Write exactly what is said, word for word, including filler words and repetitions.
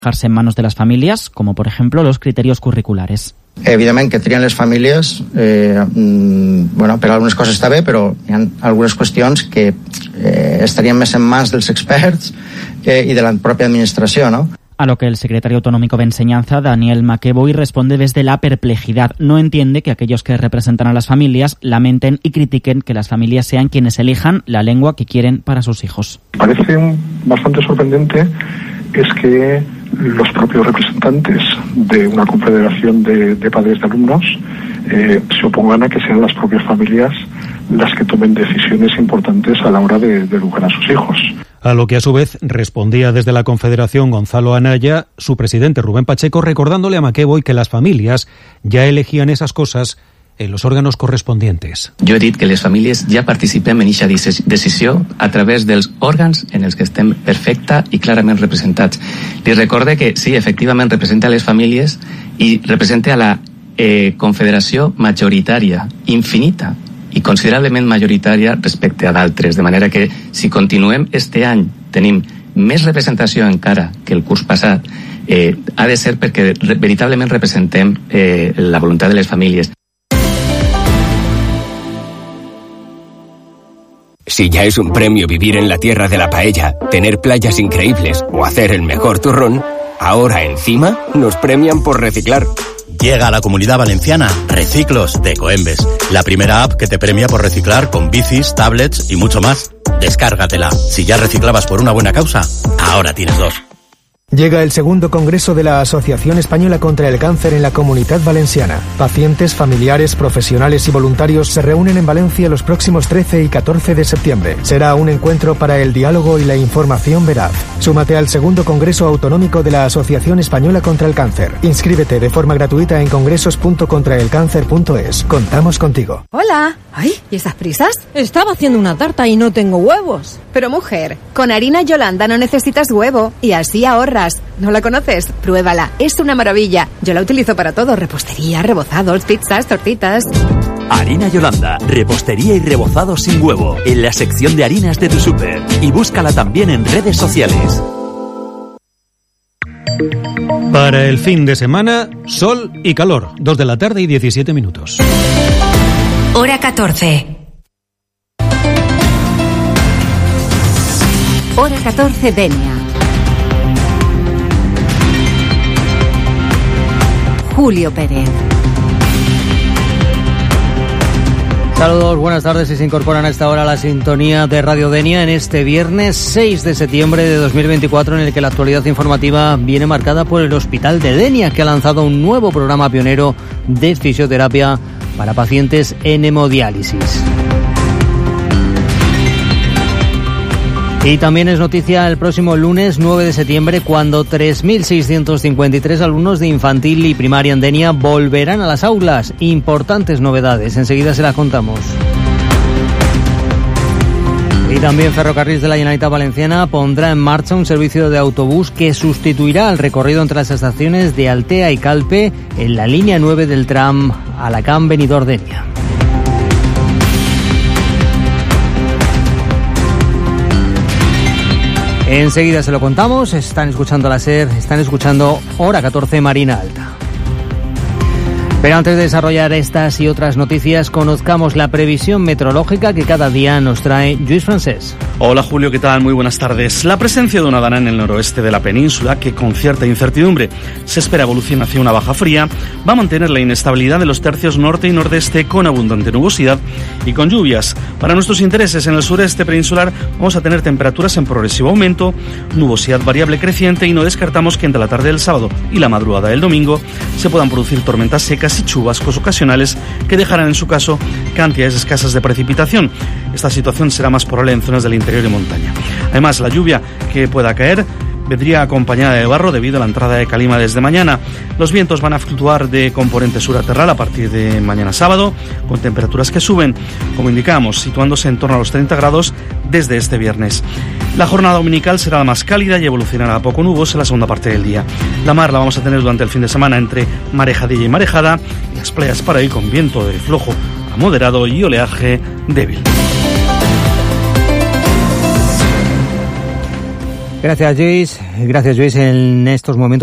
dejarse en manos de las familias, como por ejemplo los criterios curriculares. Evidentment que trien les famílies, eh, bueno, per algunes coses està bé, però hi ha algunes qüestions que eh, estarien més en mans dels experts eh, i de la pròpia administració, ¿no? A lo que el secretario autonómico de Enseñanza, Daniel McEvoy, responde desde la perplejidad. No entiende que aquellos que representan a las familias lamenten y critiquen que las familias sean quienes elijan la lengua que quieren para sus hijos. Parece bastante sorprendente es que los propios representantes de una confederación de, de padres de alumnos eh, se opongan a que sean las propias familias las que tomen decisiones importantes a la hora de, de educar a sus hijos. A lo que a su vez respondía desde la Confederación Gonzalo Anaya, su presidente Rubén Pacheco, recordándole a McEvoy que las familias ya elegían esas cosas en los órganos correspondientes. Jo he dit que les famílies ja participem en aquesta decisió a través dels òrgans en els que estem perfecta i clarament representats. Li recorde que sí, efectivament representa a les famílies i representa a la eh, confederació majoritària, infinita i considerablement majoritària respecte a d'altres, de manera que si continuem este any tenim més representació encara que el curs passat, eh, ha de ser perquè veritablement representem eh, la voluntat de les famílies. Si ya es un premio vivir en la tierra de la paella, tener playas increíbles o hacer el mejor turrón, ahora encima nos premian por reciclar. Llega a la Comunidad Valenciana Reciclos de Ecoembes, la primera app que te premia por reciclar con bicis, tablets y mucho más. Descárgatela. Si ya reciclabas por una buena causa, ahora tienes dos. Llega el segundo congreso de la Asociación Española contra el Cáncer en la Comunidad Valenciana. Pacientes, familiares, profesionales y voluntarios se reúnen en Valencia los próximos trece y catorce de septiembre. Será un encuentro para el diálogo y la información veraz. Súmate al segundo congreso autonómico de la Asociación Española contra el Cáncer. Inscríbete de forma gratuita en congresos punto contraelcáncer punto es. Contamos contigo. Hola. Ay, ¿y esas prisas? Estaba haciendo una tarta y no tengo huevos. Pero mujer, con harina Yolanda no necesitas huevo y así ahorras. ¿No la conoces? Pruébala, es una maravilla. Yo la utilizo para todo, repostería, rebozados, pizzas, tortitas. Harina Yolanda, repostería y rebozados sin huevo, en la sección de harinas de tu súper. Y búscala también en redes sociales. Para el fin de semana, sol y calor, dos de la tarde y diecisiete minutos. Hora catorce. Hora catorce, Denia. Julio Pérez. Saludos, buenas tardes, y se incorporan a esta hora a la sintonía de Radio Denia en este viernes seis de septiembre de dos mil veinticuatro, en el que la actualidad informativa viene marcada por el Hospital de Denia, que ha lanzado un nuevo programa pionero de fisioterapia para pacientes en hemodiálisis. Y también es noticia el próximo lunes nueve de septiembre, cuando tres mil seiscientos cincuenta y tres alumnos de infantil y primaria en Denia volverán a las aulas. Importantes novedades, enseguida se las contamos. Y también Ferrocarriles de la Generalitat Valenciana pondrá en marcha un servicio de autobús que sustituirá el recorrido entre las estaciones de Altea y Calpe en la línea nueve del tram Alacant-Benidorm-Denia. Enseguida se lo contamos. Están escuchando la SER, están escuchando Hora catorce, Marina Alta. Pero antes de desarrollar estas y otras noticias, conozcamos la previsión meteorológica que cada día nos trae Lluís Francés. Hola Julio, ¿qué tal? Muy buenas tardes. La presencia de una dana en el noroeste de la península, que con cierta incertidumbre se espera evolución hacia una baja fría, va a mantener la inestabilidad de los tercios norte y nordeste con abundante nubosidad y con lluvias. Para nuestros intereses en el sureste peninsular vamos a tener temperaturas en progresivo aumento, nubosidad variable creciente, y no descartamos que entre la tarde del sábado y la madrugada del domingo se puedan producir tormentas secas y chubascos ocasionales que dejarán en su caso cantidades escasas de precipitación. Esta situación será más probable en zonas del interior y montaña. Además, la lluvia que pueda caer vendría acompañada de barro debido a la entrada de calima desde mañana. Los vientos van a fluctuar de componente sur a terral a partir de mañana sábado, con temperaturas que suben, como indicamos, situándose en torno a los treinta grados desde este viernes. La jornada dominical será la más cálida y evolucionará a poco nubosa en la segunda parte del día. La mar la vamos a tener durante el fin de semana entre marejadilla y marejada, y las playas para ir con viento de flojo a moderado y oleaje débil. Gracias, Luis. Gracias, Luis. En estos momentos